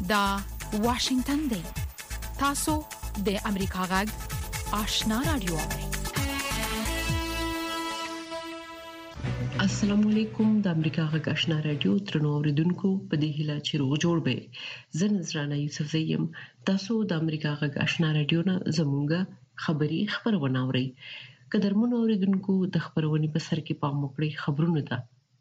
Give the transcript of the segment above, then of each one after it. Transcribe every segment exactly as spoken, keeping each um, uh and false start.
دا واشنگتن دی. تاسو د امریکا غږ آشنا رادیو. السلام علیکم. د امریکا غږ آشنا رادیو ترنو اوریدونکو په دې هیله چې روغ جوړ به. زه نذرانه یوسف زیم. تاسو د امریکا غږ آشنا رادیو نه زموږه خبری خبرونه اورئ. قدرمن اوریدونکو د خبرونې په سر کې پام وکړئ خبرونه ده.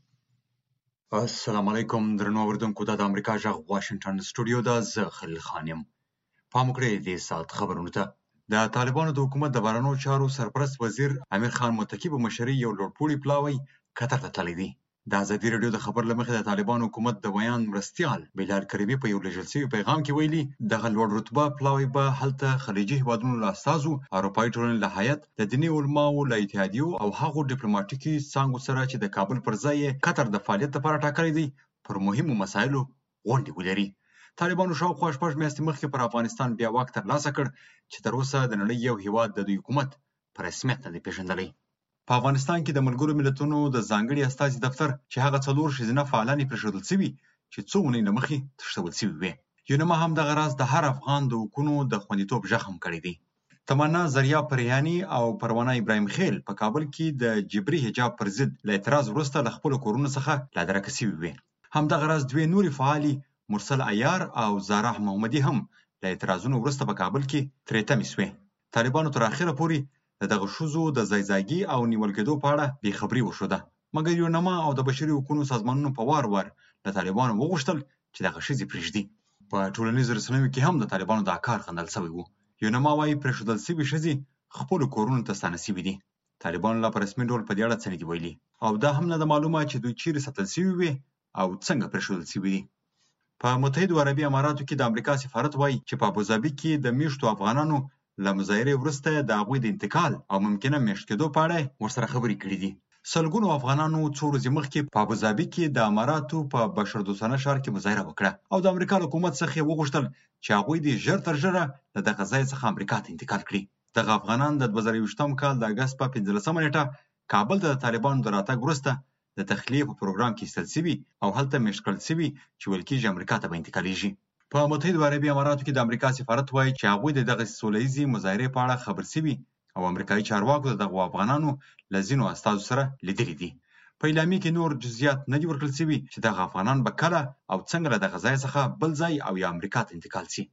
السلام علیکم درنو اوریدونکو د امریکا غږ واشنگټن سټوډیو دا زه خلیل خان یم. پام وکړئ د سات خبرونه ته. د طالبانو د حکومت د بهرنیو چارو سرپرست وزیر امیر خان متقی په مشرۍ یو لوړپوړی پلاوی قطر ته تللی دی. د ازادي راډیو د خبر له مخې د طالبانو حکومت د بیان مرستیال بلال کریمي په یو لیږل شوي پیغام کې ویلي دغه لوړ رتبه پلاوی به هلته خلیجي هیوادونو له استازو، اروپایي ټولنې له هیئت، د دیني علماو له اتحادیو او هغو ډیپلوماټیکي څانګو سره چې د کابل پر ځای یې قطر د فعالیت لپاره ټاکلی دی پر مهمو مسایلو غونډې ولري. طالبانو شاوخوا شپږ میاشتې مخکې پر افغانستان بیا واک ترلاسه کړ چې تر اوسه د نړۍ یو هیواد د دوی حکومت په رسمیت نه دی پیژندلی. په افغانستان کې د ملګرو ملتونو د ځانګړي استازي دفتر چې هغه څلور ښځینه فعالانې پرېښودل شوي چې څو اونۍ له مخکې تښتول شوي وې. یونما هم دغه راز د هر افغان د حقونو د خوندیتوب زخم کړی دی. تمنا زریا پریانی او پروانه ابراهیم خیل په کابل کې د جبري حجاب پر ضد له اعتراض وروسته له خپلو کورونو څخه لادرکه شوي وې. همدغه راز دوې نورې فعالې مرسل عیار او زارا محمدي هم له اعتراضونو وروسته په کابل کې ترې تمې شوې. طالبانو تر اخره پورې د دغه ښځو د ځایځاګي او نیول کېدو په اړه بې خبري وښوده، مګر یونما او د بشري حقوقو سازمانونو په وار وار له طالبانو وغوښتل چې دغه ښځې پرېږدي. په ټولنیزو رسنیو کې هم د طالبانو دا کار غندل شوی و. یونما وایي پرېښودل شوي ښځې خپلو کورونو ته ستانه شوي دي. طالبانو لا په رسمي ډول په دې اړه څه نه دي ویلي او دا هم نه ده معلومه چې دوی چیرې ساتل شوي وي او څنګه پرېښودل شوي دي. په متحده عربي اماراتو کې د امریکا سفارت وایي چې په ابوظبي کې د میشتو افغانانو له مظاهرې وروسته د هغوی د انتقال او ممکنه میشت کېدو په اړه ورسره خبرې کړي دي. سلګونو افغانانو څو ورځې مخکې په ابوظبي کې د اماراتو په بشردوستانه ښار کې مظاهره وکړه او د امریکا له حکومت څخه یې وغوښتل چې هغوی دې ژر تر ژره له دغه ځای څخه امریکا ته انتقال کړي. دغه افغانان د دوه زره یوویشتم کال د اګست په پنځلسمه نیټه کابل ته د طالبانو د راتګ وروسته د تخلیې په پروګرام کې ایستل شوي او هلته میشت کړل شوي چې ویل کېږي امریکا ته به انتقالیږي. په متحده عربي اماراتو کې د امریکا سفارت وایي چې هغوی د دغه سوله ییزې مظاهرې په اړه خبر شوي او امریکایي چارواکو د دغو افغانانو له ځینو استازو سره لیدلي دي. په اعلامیې کې نور جزئیات نه دي ورکړل شوي چې دغه افغانان به کله او څنګه له دغه ځای څخه بل ځای او یا امریکا ته انتقال شي.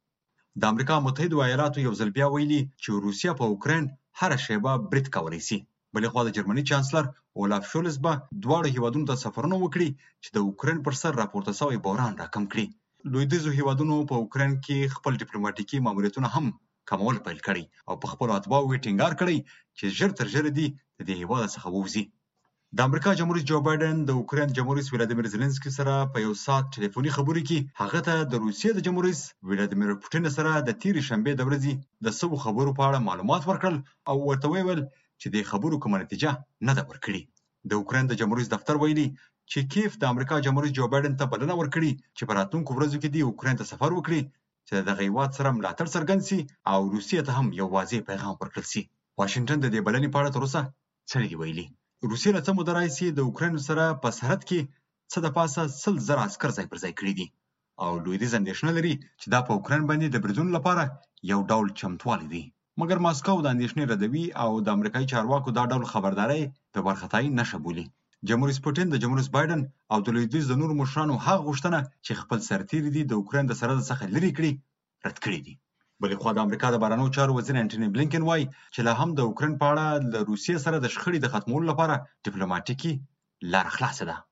د امریکا متحده ایالاتو یو ځل بیا ویلي چې روسیه په اوکراین هره شیبه برید کولی شي. بلې خوا د جرمني چانسلر اولاف شولز به دواړو هیوادونو ته سفرونه وکړي چې د اوکراین پر سر راپورته شوی بحران راکم کړي. لویدیځو هیوادونو په اوکراین کې خپل ډیپلوماټیکي ماموریتونه هم کمول پیل کړي او په خپلو اتباعو یې ټینګار کړی چې ژر تر ژره دې د دې هیواد څخه ووځي. د امریکا جمهور جو بایدن د اوکراین جمهور رئیس ولادیمیر زيلنسکي سره په یو ساعت ټلیفوني خبرې کې هغه ته د روسیې د جمهور رئیس ولادیمیر پوټین سره د تیرې شنبې د ورځې د سوو خبرو په اړه معلومات ورکړل او ورته ویل چې د خبرو کومه نتیجه نه ده ورکړې. د اوکراین د جمهور رئیس دفتر ویلي چې کیف د امریکا جمهور رئیس جو بایدن ته بلنه ورکړي چې په راتلونکو ورځو کې د اوکراین ته سفر وکړي چې دغه هیواد سره ملاتړ څرګند شي او روسیې ته هم یو واضح پیغام ورکړل شي. واشنګټن د دې بلنې په اړه تر اوسه څه نه دي ویلي. روسیې له څه موده راهیسې د اوکراین سره په سرحد کې څه د پاسه سل زره عسکر ځای پر ځای کړي دي او لویدیځ اندېښنه لري چې دا په اوکراین باندې د بریدونو لپاره یو ډول چمتوالی دی. مګر ماسکو د اندېښنې ردوي او د امریکایي چارواکو دا ډول خبرداري د وارخطایي نښه بولي. جمهور رئیس پوټین د جمهور رئیس بایدن او د لویدیځ د نورو مشرانو هغه غوښتنه چې خپل سرتیري دي د اوکراین د سرحد څخه لرې کړي رد کړي دي. بلې خوا د امریکا د بهرنیو چارو وزیر انټوني بلینکن وایي چې لا هم د اوکراین په اړه له روسیې سره د شخړې د ختمولو لپاره ډیپلوماټیکي لار خلاصه ده.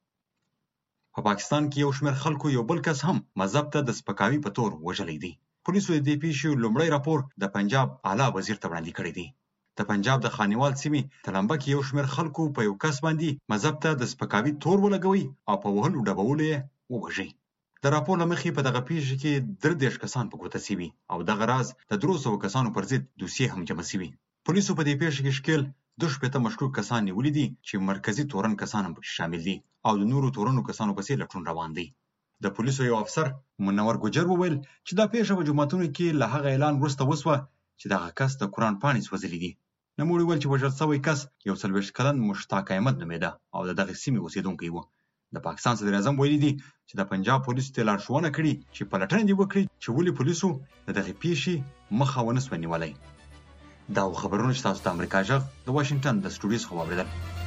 په پاکستان کې یو شمېر خلکو یو بل کس هم مذهب ته د سپکاوي په تور وژلی دی. پولیسو د دې پیښې لومړی راپور د پنجاب اعلی وزیر ته وړاندې کړی دی. د پنجاب د خانیوال سیمې تلمبه کې یو شمېر خلکو په یو کس باندې مذهب ته د سپکاوي تور ولګوي او په وهلو ډبولو یې ووژي. د راپور له مخې په دغه پیښه کې درې دېرش کسان په ګوته شوي او دغه راز د درې سوو کسانو پر ضد دوسیې هم جمع شوي. پولیسو په دې پیښه کې شکیل دوه شپېته مشکوک کسان نیولي دي چې مرکزي تورن کسان هم پکې شامل دي او د نورو تورنو کسانو پسې لټون روان دی. د پولیسو یو افسر منور ګجر وویل چې دا پیښه په جوماتونو کې له هغه اعلان وروسته وسوه چې دغه کس د قرآن پاڼې سوځلي دي. نوموړي وویل چې وژل شوی کس یو څلوېښت کلن مشتاق احمد نومېده او د دغې سیمې اوسېدونکی و. د پاکستان صدر اعظم ویلي دي چې د پنجاب پولیسو ته لارښوونه کړې چې پلټنه دې وکړي چې ولې پولیسو د دغې پیښې مخه ونه سوه نیولی. دا خبرونه چې تاسو د امریکا غږ د واشنګټن د سټوډیو څخه واورېدل.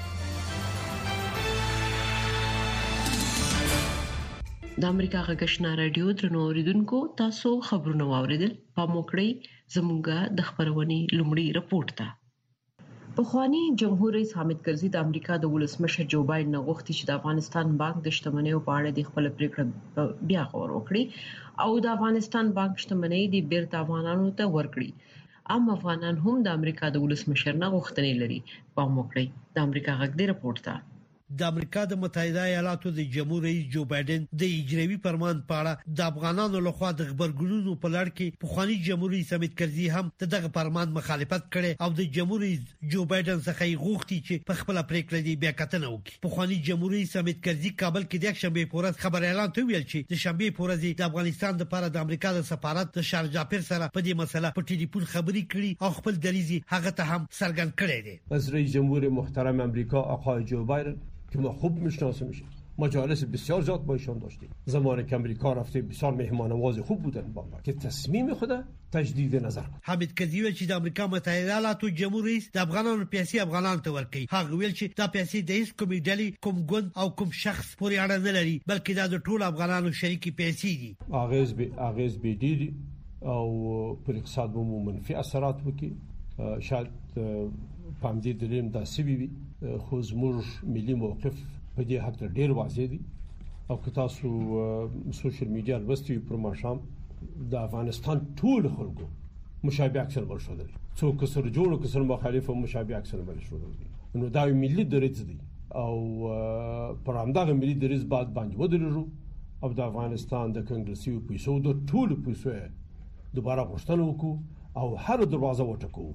د امریکا غږ آشنا رادیو درنو اوریدونکو تاسو خبرونه واوریدل. پام وکړئ زموږه د خبرونې لومړی رپورټ ته. پخوانی جمهور رئیس حامد کرزي د امریکا د ولسمشر جو بایدن غوښتي چې د افغانستان بانک د شتمنیو په اړه د خپل پریکړه بیا غور وکړي او د افغانستان بانک شتمنۍ د بیرته افغانانو ته ورکړي. عام افغانان هم د امریکا د ولسمشر نه غوښتنې لري. پام وکړئ د امریکا غږ دی رپورټ ته. د امریکا د متحده ایالاتو د جمهور رئیس جو بایدن د اجرایي فرمان په اړه د افغانانو لخوا د خبرګونونو په لړ کې پخوانی جمهور رئیس حامد کرزي هم دغه فرمان مخالفت کړي او د جمهور رئیس جو بایدن څخه غوښتي چې په خپل پریکړه دی بیا کتنه وکړي. پخوانی جمهور رئیس حامد کرزي کابل کې د شنبه په ورځ خبر اعلان ته ویل چې د شنبه په ورځ د افغانستان لپاره د امریکا د سفارت د شارجه پر سره په دې مسله په ټلیفون خبري کړي او خپل دلیل هغه ته هم څرګند کړی دی. از رئیس جمهور محترم امریکا آقای جو بایدن که ما خوب میشناسیمش، مجالس بسیار زیاد با ایشان داشتیم. زمانی که امریکا رفته بسیار مهمانواز خوب بودن با ما که تصمیم خود تجدید نظر کن. حامد کرزي ویل چې د امریکا متحده ایالاتو جمهور رئیس د افغانانو پیسې افغانانو ته ورکړي. هغه ویل چې دا پیسې د هیڅ کومې ډلې کوم ګوند او کوم شخص پورې اړه نه لري بلکې دا د ټولو افغانانو شریکي پیسې دي. اغیز به اغیز به ډېری او پر اقتصاد مو منفي اثرات وکړي. شاید پام دې دریم دا سوي وي خو زموږ ملي موقف په دې حق ډېر واضح دي او که تاسو سوشل میډیا لوستي پر ماشام د افغانستان ټول خلکو مشابه اکثر ورشودل څو کسر جوړ کسر مخالف او مشابه اکثر ورشودل نو دا ملي درځ دي او پر همدغه ملي درځ بعد باندې ودرېږو او د افغانستان د کنګرسي پیسو د ټول پیسو دوباره غوښتنه وکړو او هر دروازه وټکو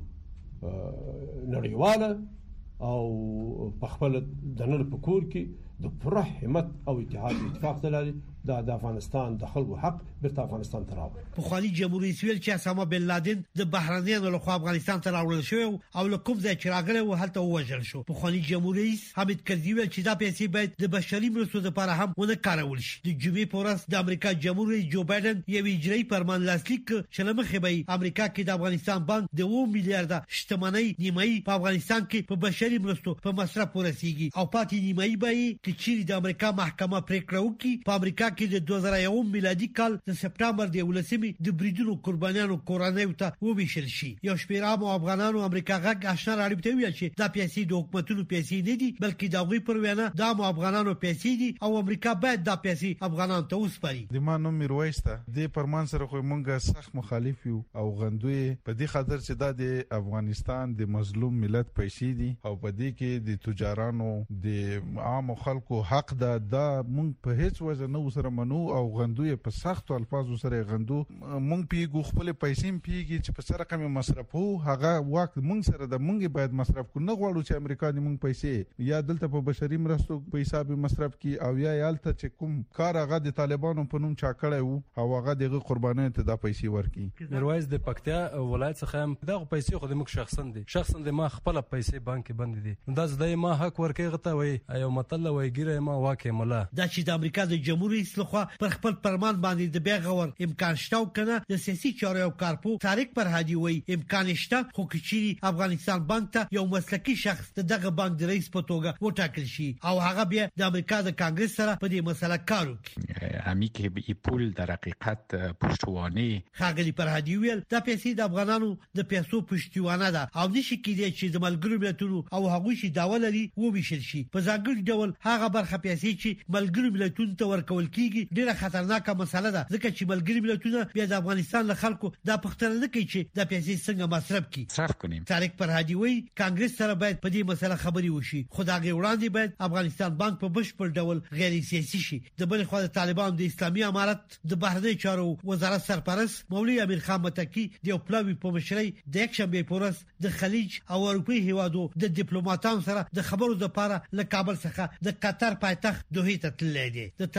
نړیواله او په خپل دنل په کور کې د پوره همت او اتحاد اتفاق دلالي د افغانستان د خلکو حق بیرته افغانستان ته راوړي. پخوانی جمهور رئیس ویل چې اسامه بن لادن د بهرنیانو لخوا افغانستان ته راوړل شو او له کوم ځای چې راغلی و هلته ووژل شو. پخوانی جمهور رئیس حامد کرزي ویل چې دا پیسې باید د بشري مرستو لپاره هم ونه کارول شي. د جمعې په ورځ د امریکا جمهور رئیس جو بایدن یو اجرایي فرمان لاسلیک چې له مخې به امریکا کې د افغانستان بانک د اوه میلیارډ شتمنۍ نیمایي په افغانستان کې په بشري مرستو په مصرف ورسیږي او پاتې نیمایي به چې چیرې د امریکا محکمه پریکړه وکړي. په امریکا کې د دوه زره یو میلادي کال د سپټمبر د ولسمې د بریدونو قربانیانو کورنۍ ته وویشل شي. یو شمېر عام افغانانو امریکا غږ آشنا راډیو ته ویل چې دا پیسې د حکومتونو پیسې نه دي بلکې د هغوی پر وینا د عام افغانانو پیسې دي او امریکا باید دا پیسې افغانانو ته وسپاري. د ما نوم میرویس ته د فرمان سره خو مونږه سخت مخالف یو او غندوی په دې خاطر چې دا د افغانستان د مظلوم ملت پیسې دي او په دې کې د تجارانو د عام خلکو حق ده. دا مونږ په هیڅ وجه نه وسره منو او غندوی په سخت الفاظو سره غندو. مونږ پیګو خپل پیسې پیګي چې په سره کم مصرفو هغه وخت مونږ سره د مونږ باید مصرف کو نه غواړو چې امریکا دې مونږ پیسې یا دلته په بشري مرستو په حساب مصرف کی او یا یالته چې کوم کار هغه د طالبانو په نوم چا کړی وو او هغه دغه قربانۍ ته د پیسې ورکي. میرویس د پکتیا ولایت څخه دغه پیسې خو د موږ شخصا دي شخصا د ما خپل پیسې بانک بند دي دا زده ما حق ورکې غته وای ایو متل وای ګیره ما واکه ملا. دا چې د امریکا د جمهور رئیس لخوا پر خپل فرمان باندې د بیا غور امکان شته کنه د سیاسي چارو او کارپو طارق فرهادي وای امکان شته خو کچيري افغانستان بانک ته یو مسلکي شخص دغه بانک د رئیس په توګه وټاکل شي او هغه بیا د امریکا د کانګرس سره په دې مسله کار وکړي. امی که به پول در حقیقت پشتوانه خاغلی فرهادي ویل دا پیسې د افغانانو د پیسو پشتوانه ده او نشي کېدای چې د ملګرو ملتونو او هغوی چې داول لري وویشل شي. په ځانګړي ډول هغه برخه پیسې چې ملګرو ملتونو ته ورکول کیږي ډیره خطرناکه مسله ده ځکه چې ملګري ملتونه بیا د افغانستان له خلکو دا پښتنه نه کوي چې دا پیسې څنګه مصرف کړي صرف کړي. طارق فرهادي وایي کانګرس سره باید په دې مسله خبري وشي خو دا غي وړاندې باید افغانستان بانک په بشپړ ډول غیر سیاسي شي. د بل خوا د طالبانو د اسلامي امارت د بهرنی چارو وزارت سرپرست مولوي امیر خان متکی د پلاوی په مشرۍ د یک شنبه پورس د خلیج او اروپای هیوادو د ډیپلوماټانو سره د خبرو لپاره له کابل څخه د قطر پایتخت دوحه ته تللی دی. د طالبانو د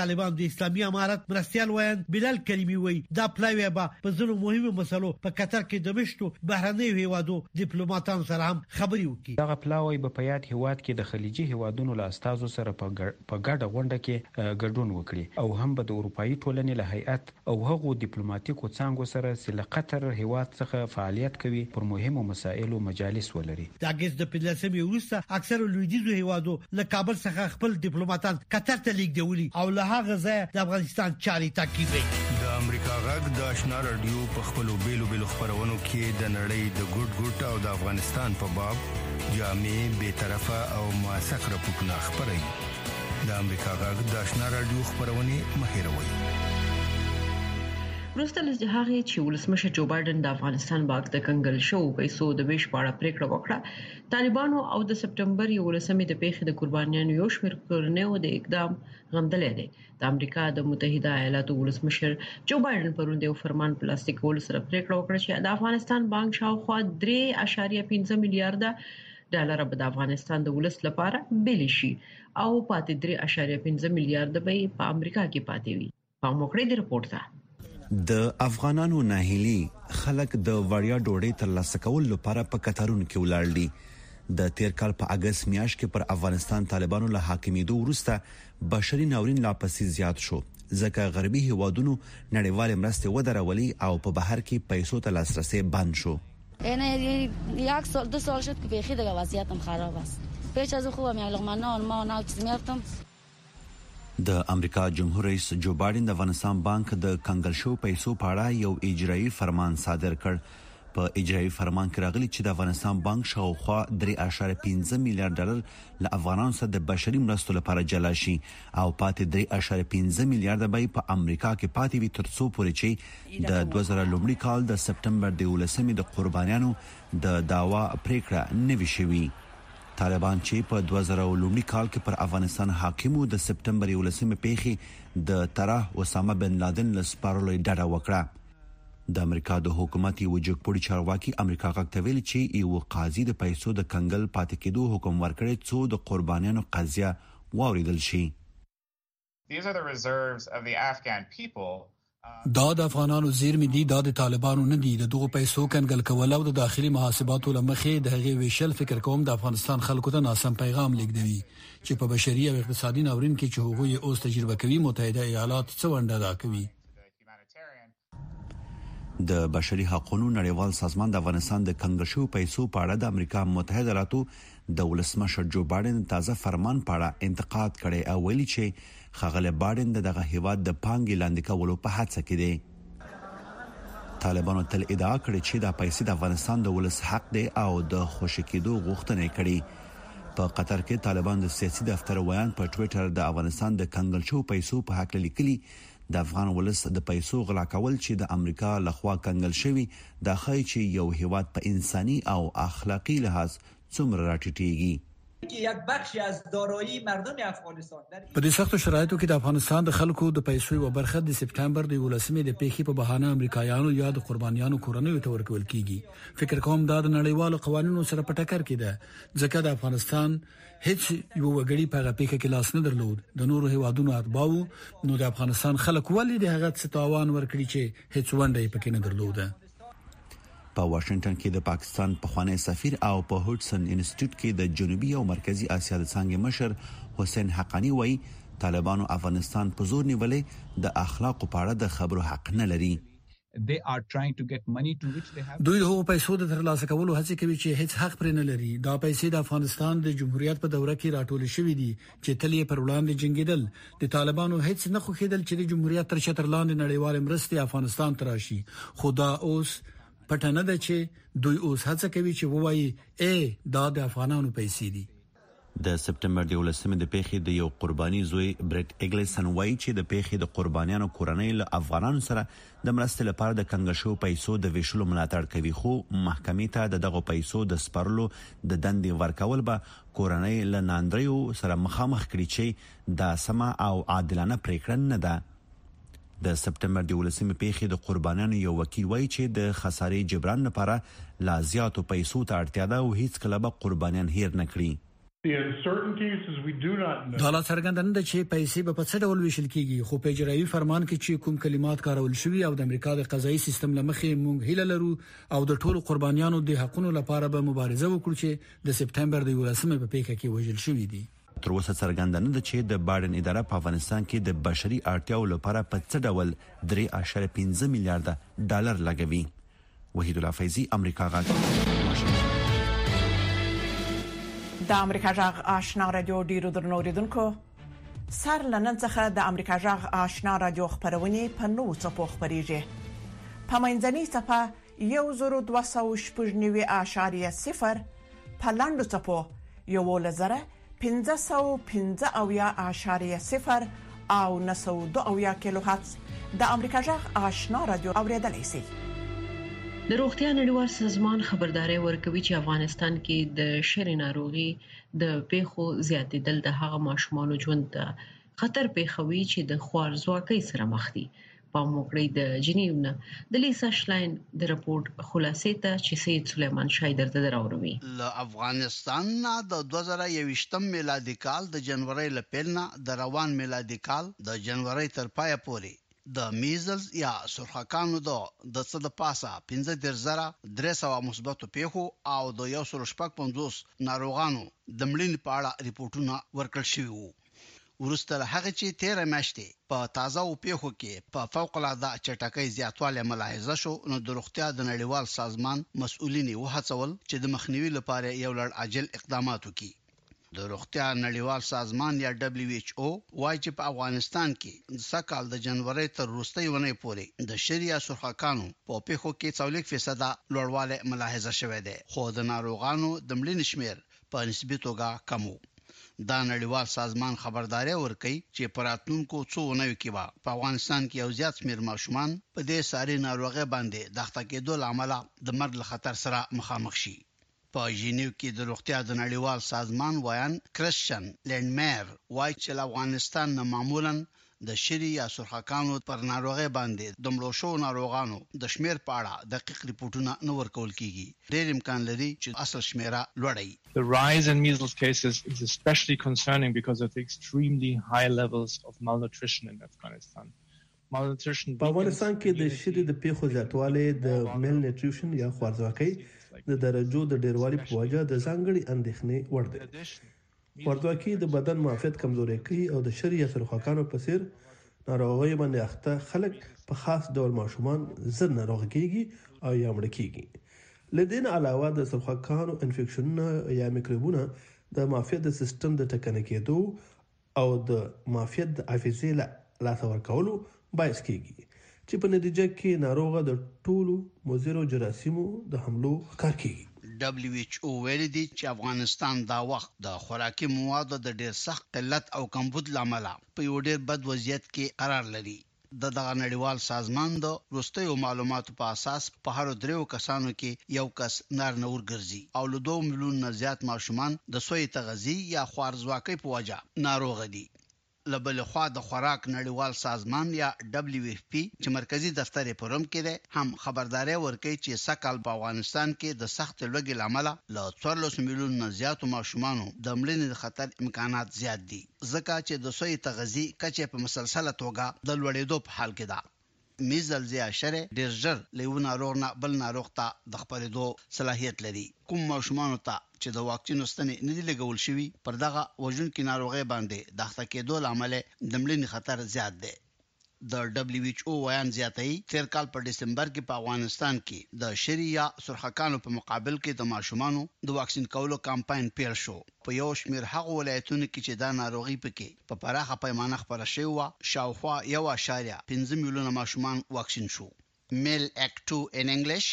د اسلامي امارت مرستيال وایي بلال کریمی وایي دا پلاوی به په ځینو مهمو مسلو په قطر کې د مشتو بهرنیو هیوادو ډیپلوماټانو سره هم خبري وکړي. دغه پلاوی په پیات هیواد کې د خلیجي هیوادونو له استازو سره په ګډه غونډه کې ګډون وکړي او هم به د اروپאי ټولنې له هیئت او هغو ډیپلوماټیکو څانګو سره چې له قطر هیواد څخه فعالیت کوي پر مهمو مسایلو مجالس ولري. د اگست د پنځمې وروسته اکثر لویدیزو هیوادو له کابل څخه خپل ډیپلوماټان قطر ته لیږدولي او له هغه ځای د افغانستان چاري تعقیبوي. د امریکا غږ د آشنا رادیو په خپلو بیلو بیلو خبرونو کې د نړۍ د ګډ ګډ او د افغانستان په باب جامع بے طرفه او موثق راپورټونه خبري. د امریکا غږ د آشنا رادیو خبرونه مهیروي. وروسته له هغه چې ولسمشر جو بایدن د افغانستان بانک د کنګل شو پیسو د ویش په اړه پریکړه وکړه، طالبانو او د سپټمبر یولسمې د پیښې د قربانیانو یو شمېر کورنیو د اقدام غندلې دي. د امریکا د متحده ایالاتو ولسمشر جو بایدن پرون د فرمان پلاستیک ول سره پریکړه وکړه چې د افغانستان بانک شاوخوا درې اعشاریه پنځه میلیارډ ډالر به د افغانستان د ولس لپاره بیل شي او پاتې درې اعشاریه پنځه میلیارډ به په امریکا کې پاتې وي. په موکړې د رپورت ته د افغانانو ناهیلي خلک د وړیا ډوډۍ ترلاسه کول لپاره په قطارونو کې ولاړ دي. د تیر کال په اگست میاشت کې پر افغانستان طالبانو له حاکمیدو وروسته بشري ناورین لا پسې زیات شو، ځکه غربي هیوادونو نړیوال مرستې ودرولې او په بهر کې پیسو ته لاسرسي بند شو. یعنی یک سال دو سال شد که بیخی دیگه وضعیتم خراب است. پیش از خوبم یک لقمه نان ما و چیز میافتم. د امریکا جمهور رئیس جو بایدن د افغانستان بانک د کنګل شو پیسو په اړه یو اجرایي فرمان صادر کړ. په اجرایي فرمان کې راغلي چې د افغانستان بانک شاوخوا درې اعشاریه پنځه میلیارډ ډالر له افغانانو سره د بشري مرستو لپاره جلا شي او پاتې درې اعشاریه پنځه میلیارډ به په امریکا کې پاتې وي تر څو پورې چې د دوه زره لومړي کال د سپټمبر د ولسمې د قربانیانو د داوا پریکړه نوي شوی. طالبان چې په دوه زره لومړي کال کې پر افغانستان حاکمو د سپټمبر یولسمې پیښې د طرح اسامه بن لادن لسپارلو ډډه وکړه. د امریکا د حکومت یو جګپوړي چارواکي امریکا غږ ته ویلي چې یو قاضي د پیسو د کنګل پاتې کېدو حکم ورکړی څو د قربانیانو قضیه واوریدل شي. These are the reserves of the Afghan people. دا د افغانانو زیرمې دي، دا د طالبانو نه دي. د دغو پیسو کنګل کول او د داخلي محاسباتو لمخې د هغې ویشل فکر کوم د افغانستان خلکو ته ناسم پیغام لیږدوي چې په بشري او اقتصادي ناورین کې چې هغوی اوس تجربه کوي متحده ایالات څه ونډه ادا کوي. د بشري حقوقو نړیوال سازمان د افغانستان د کنګل شو پیسو په اړه د امریکا متحده ایالاتو د ولسمشر جو بایدن تازه فرمان په اړه انتقاد کړي او ویلي چې ښاغلی بایدن دغه هیواد د پانګې لاندې کولو په هڅه کې دی. طالبانو تل ادعا کړې چې دا پیسې د افغانستان د ولس حق دی او د خوشی کېدو غوښتنه کړې. په قطر کې طالبان د سیاسي دفتر ویان په ټوئیټر د افغانستان د کنګل شو پیسو په حق لیکلي د افغان ولس د پیسو غلا کول چې د امریکا لخوا کنګل شوی د خای چې یو هیواد په انساني او اخلاقی لحاظ څومره راټیټیږي. یک بخشی از دارایی مردم افغانستان په دې سختو شرایطو کې د افغانستان د خلکو د پیسو یو برخه د سپټمبر د یولسمې د پیښې په بهانه امریکایانو یا د قربانیانو کورنیو ته ورکول کیږي. فکر کوم دا د نړیوالو قوانینو سره په ټکر کې ده، ځکه د افغانستان هیڅ یو وګړي په هغه پیښه کې لاس نه درلود. د نورو هیوادونو اتباعو نو د افغانستان خلک ولې د هغه څه تاوان ورکړي چې هیڅ ونډه یې پکې نه درلوده. په واشنگټن کې د پاکستان پخوانی سفیر او په هډسن انسټیټیوټ کې د جنوبي او مرکزی اسیا د څنګه مشر حسین حقانی وایي طالبانو افغانستان په زور نیولې د اخلاق په اړه د خبرو حق نه لري. They are trying to get money to which they have. دوی هغو پیسو د ترلاسه کولو هڅه کوي چې هیڅ حق پرې نه لري. دا پیسې د افغانستان د جمهوریت په دوره کې راټول شوې دي چې تل یې پر وړاندې جنگیدل. د طالبانو هیڅ نه خوښیدل چې د جمهوریت تر چتر لاندې نړیوال مرستې افغانستان ته راشي. خدا اوس پټه نه ده چې دوی اوس هڅه کوي چې ووایي ای دا د افغانانو پیسې دي. د سپټمبر د ولسمې د پیښې د یو قرباني زوی برټ ایګلیسن وایي چې د پیښې د قربانیانو کورنۍ له افغانانو سره د مرستې لپاره د کنګل شو پیسو د ویشلو ملاتړ کوي، خو محکمې ته د دغه پیسو د سپارلو د دندې ورکول به کورنۍ له ناندریو سره مخامخ کړي چې دا سمه او عادلانه پریکړه نه ده. د سپټمبر د ولسمې پیښې د قربانیانو یو وکیل وایي چې د خسارې جبران لپاره لا زیاتو پیسو ته اړتیا ده او هیڅ کله به قربانیان هیر نه کړي. دا لا څرګندونه ده چې پیسې په څه ډول ویشل کیږي خو په اجرایي فرمان کې چې کوم کلمات کارول شوي او د امریکا د قضایي سیستم لمخې مونږ هیله لرو او د ټولو قربانیانو د حقوقو لپاره به مبارزه وکړو چې د سپټمبر د یولسمې په پیښه کې وژل شوي دي. تر اوسه څرګندونه ده چې د بایدن اداره په افغانستان کې د بشري اړتیاو لپاره په څه ډول درې اعشاریه پنځه میلیارډ ډالر لګوي. وحید الله فیضی، امریکا غږ. د امریکا جغ آشنا رادیو ډیرو درنو اوریدونکو، سر لنن څخه د امریکا جغ آشنا رادیو خبرونه په نو څپو خبريږي. په منځني څپه یو زرو دوه سوه شپږ نوي اعشاریه صفر، په لاندو څپو یو لزره پنځه سوه پنځه اویا اعشاریه صفر او نسو دو اویا کیلو هرتز د امریکا جغ آشنا رادیو اوریدلای شئ. د روغتیا نړیوال سازمان خبرداري ورکوي چې افغانستان کې د شری ناروغي د پیښو زیاتېدل د هغه ماشومان ژوند ته خطر پیښوي چې د خوارځواکۍ سره مخ دي. په موکړې د جنیو د لیسا شلاین د رپورت خلاصې ته چې سید سلیمان شایدر د دراوروي. ل افغانستان د دوه زره یوویشتم میلادي کال د جنوري لپاره د روان میلادي کال د جنوري تر پایه پورې د میزلز یا سرخکانو د د څه د پاسه پنځه دېرش زره درې سوه مثبتو پیښو او د یو سل شپږ پنځوس ناروغانو د مړینې په اړه ریپورتونه ورکړل شوي وو. وروسته له هغه چې تیره میاشتې په تازه پیښو کې په فوق العاده چټکۍ زیاتوالی ملاحظه شو، نو د روغتیا د نړیوال سازمان مسؤلین وهڅول چې د مخنیوي لپاره یو لړ عاجل اقدامات وکړي. د روغتیا نړیوال سازمان یا دبليو ایچ او وايي چې په افغانستان کې د سکهال د جنوري تر وروستۍ ونې پورې د شریعه سرخکانو په پیښو کې څلور فیصد لوړوالی ملاحظه شوی دی، خو د ناروغانو د مړینې شمیر په نسبي توګه کم و. دا نړیوال سازمان خبرداري ورکوي چې په راتلونکو څو ونیو کې به په افغانستان کې یو زیات شمیر ماشومان په دې ساري ناروغي باندې د اخته کېدو لامل د مرګ له خطر سره مخامخ شي. په جنیو کې د روغتیا د نړیوال سازمان وایان کرسچن لینډمیر وایي چې افغانستان نه معمولاً د شری یا سرخکانو پر ناروغي باندې د مړو شو ناروغانو د شمیر په اړه دقیق ریپورتونه نه ورکول کیږي. ډېر امکان لري چې اصل شمیره لوړی. The rise in measles cases is especially concerning because of the extremely high levels of malnutrition in Afghanistan. Malnutrition په افغانستان کې د شری د پیښو زیاتوالی د میل نیوټریشن یا خوارځواکۍ د درجو د ډیروالي په وجه د ځانګړي اندېښنې وړ دی. خوارځواکي د بدن معافیت کمزوري کوي او د شری یا سرخکانو په څیر ناروغي باندې اخته خلک په خاص ډول ماشومان زر ناروغ کیږي او یا مړ کیږي. لدین علاوه د سرخکانو انفیکشنونه یا میکروبونه د معافیت د سیستم د ټکنه کېدو او د معافیت د حافظې له لاسه ورکولو باعث کیږي چې په نتیجه کې ناروغه د ټولو مضرو جراثیمو د حملو ښکار کیږي. دبليو ایچ او ویلي دي چې افغانستان دا وخت د خوراکي موادو د ډېر سخت قلت او کمبود لامل په یو ډېر بد وضعیت کې قرار لري. د دغه نړیوال سازمان د وروستیو معلوماتو په اساس په هر دریو کسانو کې یو کس نار نور ګرځي او له دوه میلیون نه زیات ماشومان د سوی تغذیه یا خوارځواکۍ په وجه ناروغ دي. لبل خوا د خوراک نړیوال سازمان یا دبليو ایف پی چې مرکزی دفتر یې پروم کړي هم خبرداري ورکړي چې سکهال په افغانستان کې د سخت لوګي لامل له څوارلس میلیون نه زیات ماشومان د مړینې د خطر امکانات زیات دي، ځکه چې د سوی تغذیه کچې په مسلسله توګه د لوړېدو په حال کې ده. میزلز یا شری ډېر ژر له یو ناروغ نه بل ناروغ ته د خپرېدو صلاحیت لري. کوم ماشومان ته چې د واکسین ستنې نه دي لګول شوي پر دغه وژونکي ناروغي باندې د اخته کېدو لامل د مړینې خطر زیات دی. د دبليو ایچ او وایان زیاتوي تیر کال په دسمبر کې په افغانستان کې د شری یا سرخکانو په مقابل کې د ماشومانو د واکسین کولو کمپاین پیل شو. په یو شمیر هغه ولایتونو کې چې دا ناروغي پکې په پراخه پیمانه خبره شوې و، شاوخوا یو اعشاریه پنځه میلیونه ماشومان واکسین شو. میل اکټ ټو ان انګلیش.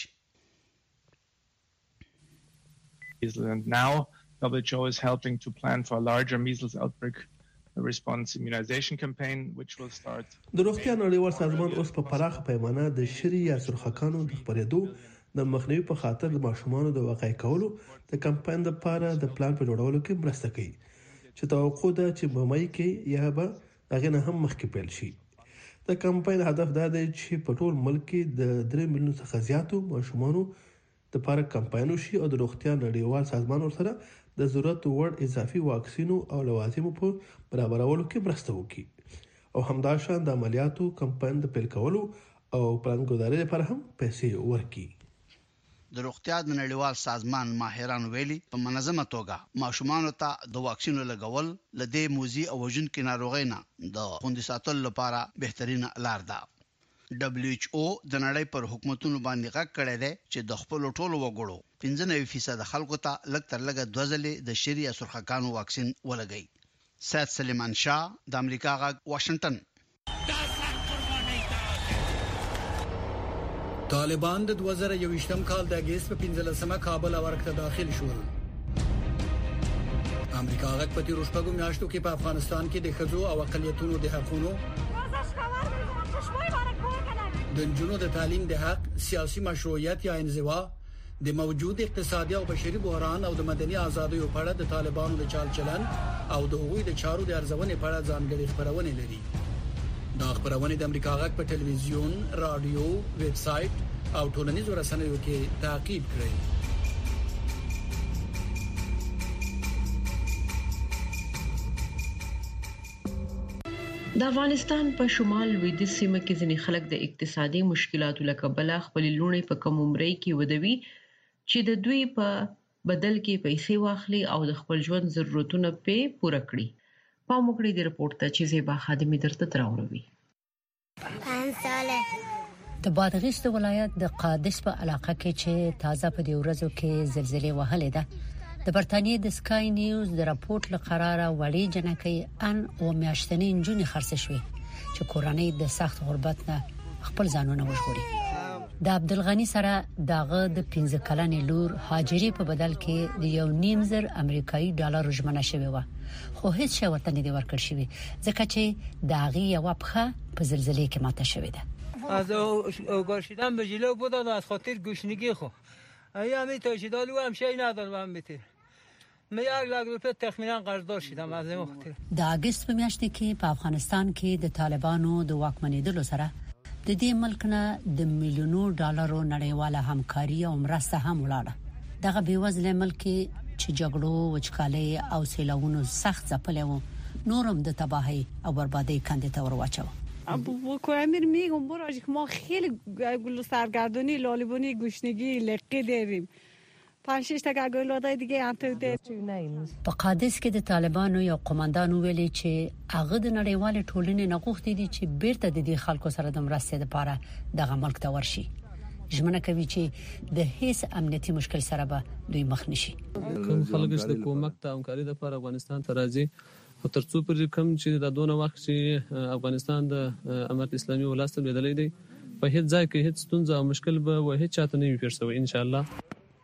And now W H O is helping to plan for a larger measles outbreak response immunization campaign which will start. د روغتیا نړیوال سازمان اوس په پراخه پیمانه د شری یا سرخکانو د خبرېدو د مخنیوي په خاطر د ماشومانو د واقع کولو د کمپاین لپاره د پلان په جوړولو کې مرسته کوي چې توقع ده چې په مای کې یا به هغه نه هم مخکې پیل شي. د کمپاین هدف دا دی چې په ټول ملک کې د درې میلیون څخه زیاتو ماشومانو د لپاره کمپاین وشي او د روغتیا نړیوال سازمان ورسره د ضرورت وړ اضافي واکسینو او لوازمو په برابرولو کې مرسته وکړي او همداشان د عملیاتو کمپاین د پیل کولو او پلانګذاري لپاره هم پیسې ورکړي. د روغتیا د نړیوال سازمان ماهران ویلي په منظمه توګه ماشومان ته د واکسینو لګول لدې موزي او وژونکو ناروغۍ نه د خوندي ساتلو لپاره بهترینه لار ده. دبليو ایچ او د نړۍ پر حکومتونو باندې غږ کړی دی چې د خپل ټولو وګړو پنځه نوي فیصد خلکو ته لږ تر لږه دوه ځلې د شری یا سرخکانو واکسین ولګي. سید سلیمان شاه د امریکا غږ واشنگټن. طالبان د دوه زره یوویشتم کال د اگست په پنځلسمه کابل ورکته داخل شول. امریکا غږ په تیر شپږو میاشتو کې په افغانستان کې د ښځو او اقلیتونو د حقوقو د نجونو د تعلیم د حق، سیاسي مشروعیت یا انزوا، د موجود اقتصادي او بشري بحران او د مدني ازادیو په اړه د طالبانو د چال چلن او د هغوی د چارو د ارزونې په اړه ځانګړي خبرونه لري. دا خبرونه د امریکا غږ په ټلویزیون، رادیو، ویب سټ او ټولنیزو رسنیو کې تعقیب کړئ. د افغانستان په شمال لویدیځ سیمه کې ځینې خلک د اقتصادي مشکلاتو له کبله خپل لونې په کم عمرۍ کې ودوي چې د دوی په بدل کې پیسې واخلي او د خپل ژوند ضرورتونه په پوره کړي. په موږ د رپورت ته چې زیبا خادمي درته تراوروي. پنځه ساله د بادغیس ولایت د قادس په علاقه کې چې تازه په دې ورځو کې زلزلې وهلې ده، د برتانیې د سکای نیوز د راپورټ لقراره وړي جنکې ان او میاشتنې انجونې خرڅ شوې چې کورنۍ د سخت غربت نه خپل ځانونه وژغوري. د عبدالغنی سره دغه د پنځه کلنې لور هاجری په بدل کې د یو نیم زر امریکایي ډالر ژمنه شوې و، خو هیڅ شی ورته نه ورکړ شوی ځکه چې داغي یو پخه په زلزلې کې ماته شوې ده. از گاشیدن به جلو بودن از خاطر گوشنگی خو ایامی تاجیدالو هم شی ندارم بهتر مې یک لک روپیه تخمینا قرضدار شدم از این خاطر. د اگست په میاشت کې په افغانستان کې د طالبانو د واکمنېدلو سره د دې ملک نه د میلیونو ډالرو نړیواله همکاري او مرسته هم ولاړه. دغه بیوزله ملک چې جګړو، وچکالۍ او سیلاوونو سخت ځپلې وو، نورم د تباہی او بربادی کندې ته ورواچو. ابو کوامیر میگم برای که ما خیلی گل سرگردانی، لالیبانی، گوشنگی، لقی داریم. پنج شش تا ګولادای دیگه انته د په قادس کې د طالبانو یو قوماندان ویلي چې هغه د نړیوال ټولنې نه غوښتي دي چې بیرته د دې خلکو سره د مرستې لپاره دغه ملک ته ورشي. ژمنه کوي چې د هیڅ امنیتي مشکل سره به دوی مخ نشي. کوم خلک چې د کومک ته همکاري لپاره افغانستان ته راځي او ترڅو پر کوم چې د دونه وخت چې افغانستان د امارت اسلامي ولایت لیدلې دی په هیڅ ځای کې هیڅ ستونزه او مشکل به و هیڅ چاته نه وي پیښ شوی ان شاء الله.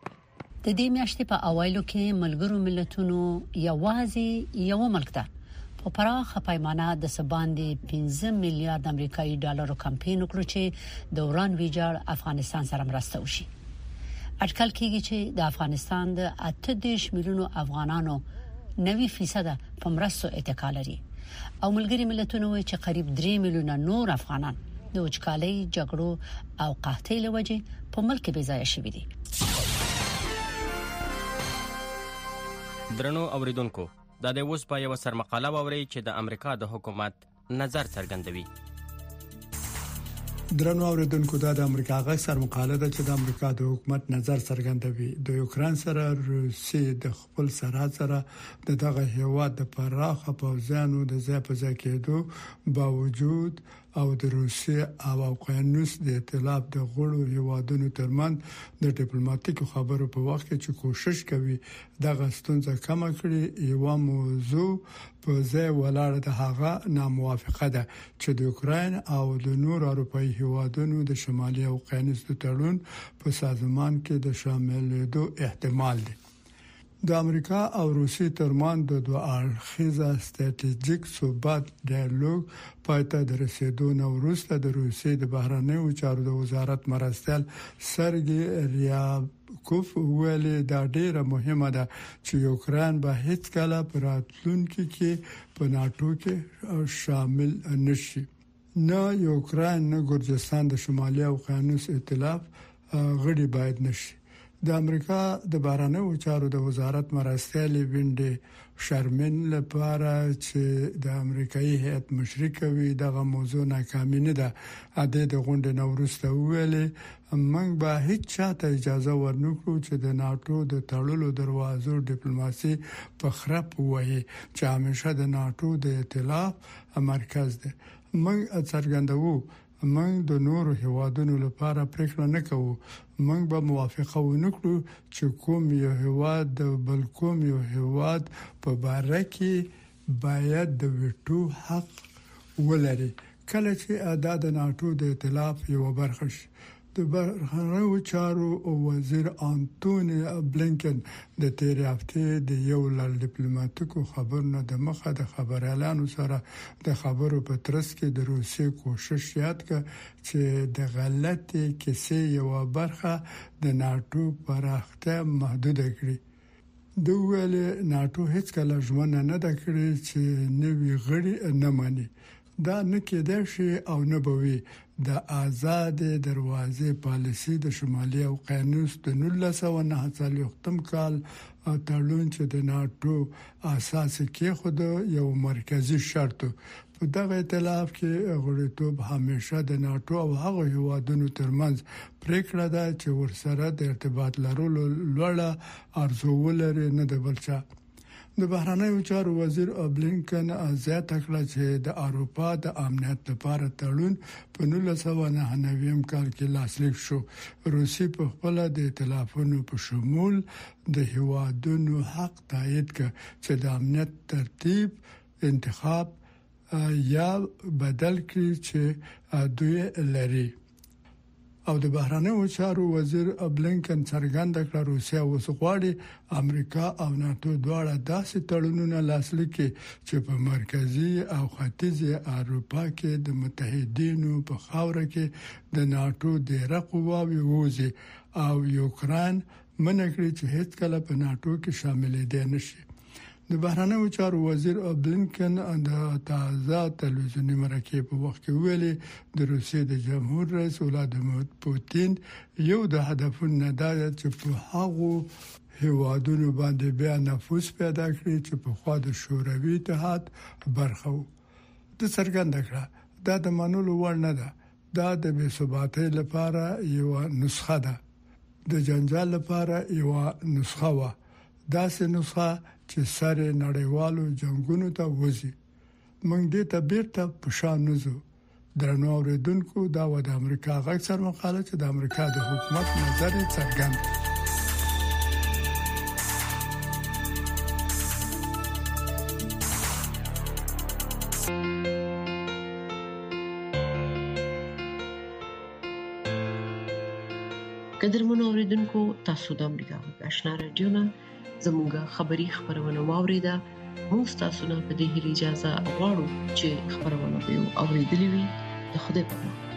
د دې میاشتې په اوایلو کې ملګرو ملتونو یوازې یو ملک ته په پراخه پیمانه د سباندې پنځه میلیارډ امریکایي ډالرو کمپاین وکړ چې د وران ویجاړ افغانستان سره مرسته وشي. اټکل کېږي چې د افغانستان د اته دېرش میلیونو افغانانو نوي فیصد په مرستو اتکا لري او ملګري ملتونو وایي چې قریب درې میلیونه نور افغانان د وچکالۍ، جګړو او قحطۍ له وجې په ملک کې بې ځایه شوي دي. درنو اوریدونکو، دا د اوس په یو سرمقاله ووري چې د امریکا د حکومت نظر څرګندوي. درنو اوریدونکو، دا د امریکا غږ سرمقاله ده چې د امریکا د حکومت نظر څرګندوي. د یوکرين سره روسي د خپل سرحد سره د دغه هیواد د پراخه پوځانو د ځای په ځای کېدو باوجود او د روسي او اوقیانوس د ائتلاف د غړو هیوادونو ترمنځ د ډیپلوماټیکو خبرو په وخت کې چې کوشش کوي دغه ستونزه کم کړي، یو موضوع په ځای ولاړ د هغه ناموافقه ده چې د یوکرين او د نور اروپאי هیوادونو د شمالي اوقیانوس د تړون په سازمان کې د شاملېدو احتمال دی. د امریکا او روسي ترمن د دوه اړخیزه ستراتیژیک ثبات ډایالوګ پاتې د رسیدو نو وروسته د روسي د بهرنیو چارو د وزارت مرستیال سرګي ریابکوف ویلي دا ډیره مهمه ده چې یوکرين به هیڅ کله پر راتلونکي کې په ناتو کې شامل نشي. نه یوکرين نه ګرجستان د شمالي اوقیانوس ائتلاف غړي باید نشي. د امریکا د بهرنیو چارو د وزارت مرستيالي وینډي شرمن لپاره چې د امریکایي هیئت مشرک وي دغه موضوع ناکامه نه ده اده د غونډې نورسته ویلې موږ به هیڅ چاته اجازه ورنکړو چې د ناتو د تړلو دروازو ډیپلوماسي په خراب وایي چې همیشه د ناتو د ائتلاف مرکز ده موږ څرګندوو موږ د نورو هیوادونو لپاره پریکړه نه کوو موږ به موافقه ونکړو چې کوم یو هیواد د بل کوم یو هیواد په باره کې باید د ویټو حق ولري کله چې ادا د ناتو د ائتلاف یو برخه شي د بهرنیو چارو وزیر انټونی بلینکن د تیر هفته د یو لړ ډیپلوماټیکو خبرونو د مخه د خبريالانو سره د خبرو په ترڅ کې د روسیې کوشش یاد ک چې د غلطي کیسې یو برخه د ناتو پراختیا محدود کړي د ویل ناتو هیڅ کله ژمنه نه ده کړې چې نوی غړي نه مانی دا نه کېدای شي او نه بوي د آزاد دروازې پالیسي د شمالي اوقیانوس د نولس سوه نهه څلوېښتم کال تړون چې د ناتو اساس کې خود یو مرکزی شرط په دغه ائتلاف کې غړیتوب همیشه د ناتو او هغه هیوادونو ترمنځ پریکړه ده چې ورسره د ارتباط لرلو لوړه ارزو ولري نه د بلچا د بهرنیو چارو وزیر بلینکن زیاته کړه چې د اروپا د امنیت لپاره تړون په نولس سوه نهه نوي کال کې لاسلیک شو روسي په خپل د ائتلافونو په شمول د هیوادونو حق تایید کړ چې د امنیت ترتیب انتخاب یا بدل کړي چې دوی لري او د بهرنیو چارو وزیر بلینکن څرګنده کړه روسیا اوس غواړي امریکا او ناتو دواړه داسې تړونونه لاسلیک کړي چې په مرکزی او ختیځ اروپا کې د متحدینو په خاوره کې د ناتو د رقوباوي ووزي او یوکران منکړي چې هیڅ کله په ناتو کې شامل دي نشي د بهرنیو چارو وزیر بلینکن د تازه تلویزیوني مرکې په وخت کې ویلي د روسیې د جمهور رئیس ولادیمیر پوتین یو د هدفونو نه دی چې په هغه هیوادونو باندې بیا نفوذ پیدا کړي چې په خوا د شوروي اتحاد برخه وو د څرګنده کړه دا د منلو وړ نه ده دا د بې ثباتۍ لپاره یو نسخه ده د جنجال لپاره یو نسخه و دا سه نسخه چې سره نړیوالو جنگونو ته وځي موږ دې ته بیرته پښان نزو درنو اوریدونکو دا و د امریکا غږ سره مقاله چې د امریکا د حکومت نظر څرګند قدرمنو اوریدونکو تاسو د امریکا غږ آشنا رادیو نه زموږه خبری خبرونه واوریده موږ تاسو نه په دې اجازه غواړو چې خبرونه به اوریدلې وي د خوده په